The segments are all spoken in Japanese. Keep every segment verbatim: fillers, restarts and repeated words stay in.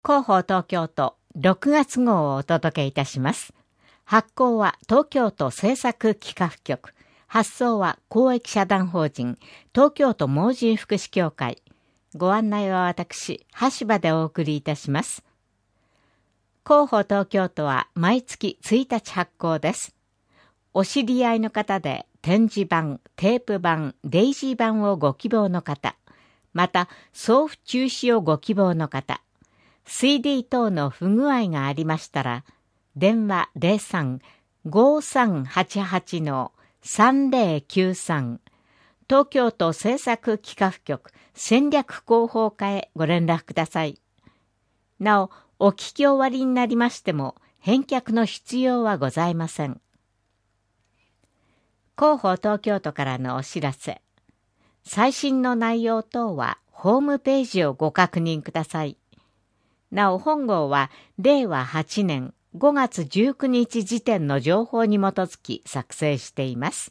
広報東京都ろくがつ号をお届けいたします。発行は東京都政策企画局。発送は公益社団法人東京都盲人福祉協会。ご案内は私、橋場でお送りいたします。広報東京都は毎月ついたち発行です。お知り合いの方で展示版、テープ版、デイジー版をご希望の方、また送付中止をご希望の方、シーディー 等の不具合がありましたら、電話 ゼロさん ごさんはちはち さんぜろきゅうさん 東京都政策企画局戦略広報課へご連絡ください。なお、お聞き終わりになりましても、返却の必要はございません。広報東京都からのお知らせ。最新の内容等はホームページをご確認ください。なお本号はれいわはちねんごがつじゅうくにち時点の情報に基づき作成しています。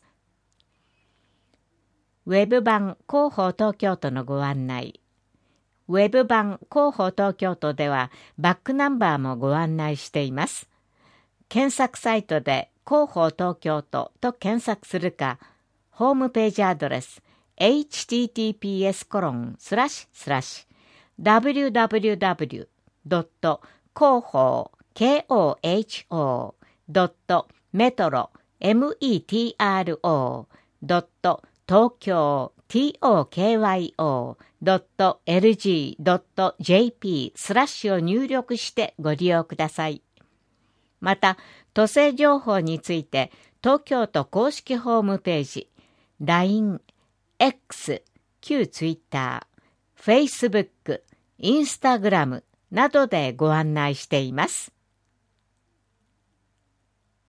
ウェブ版広報東京都のご案内。ウェブ版広報東京都ではバックナンバーもご案内しています。検索サイトで広報東京都と検索するか、ホームページアドレス エイチティーティーピーエスコロンスラッシュスラッシュダブリューダブリューダブリュードット広報 ケーオーエイチオー ドットメトロ メトロ ドット東京 トク ドットエルジー ドットジェーピー スラッシュを入力してご利用ください。また、都政情報について東京都公式ホームページ、ライン、X、旧ツイッター、Facebook、インスタグラムなどでご案内しています。